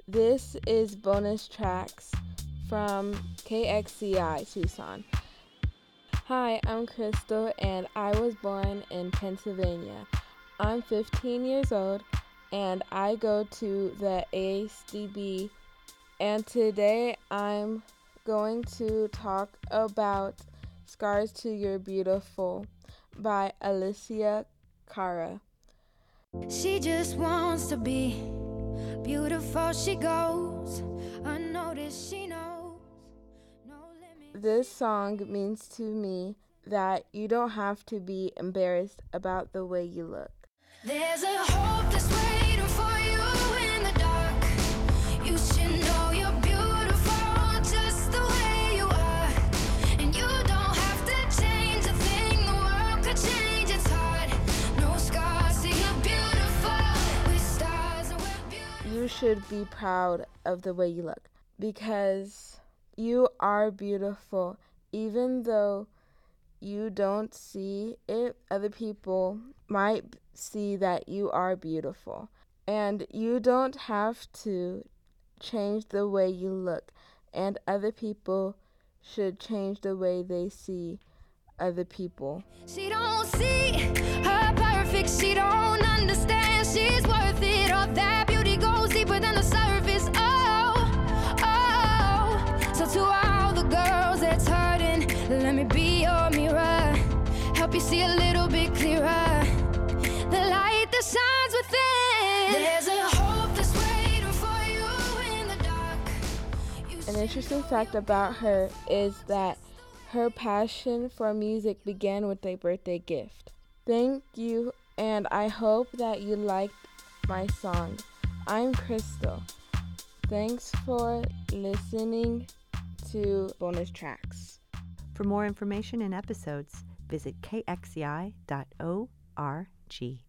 This is bonus tracks from KXCI Tucson. Hi, I'm Crystal and I was born in Pennsylvania. I'm 15 years old and I go to the ASDB, and today I'm going to talk about Scars to Your Beautiful by Alicia Cara. She just wants to be beautiful. She goes unnoticed. She knows no limit. This song means to me that you don't have to be embarrassed about the way you look. There's a hope that's waiting for you in the dark. You should know you're beautiful just the way you are, and you don't have to change a thing. The world could change. It's hard. No scars. See, you're beautiful with stars, and we're beautiful. You should be proud of the way you look because you are beautiful. Even though you don't see it, other people might see that you are beautiful. And you don't have to change the way you look. And other people should change the way they see other people. She don't see her perfect. She don't understand she's worth it. All that beauty goes deeper than the surface. Oh. So to all the girls that's hurting, let me be your mirror. Help you see a little bit clearer. The light that shines within. There's a hope that's waiting for you in the dark. An interesting fact about her is that her passion for music began with a birthday gift. Thank you, and I hope that you liked my song. I'm Crystal. Thanks for listening to Bonus Tracks. For more information and episodes, visit kxci.org.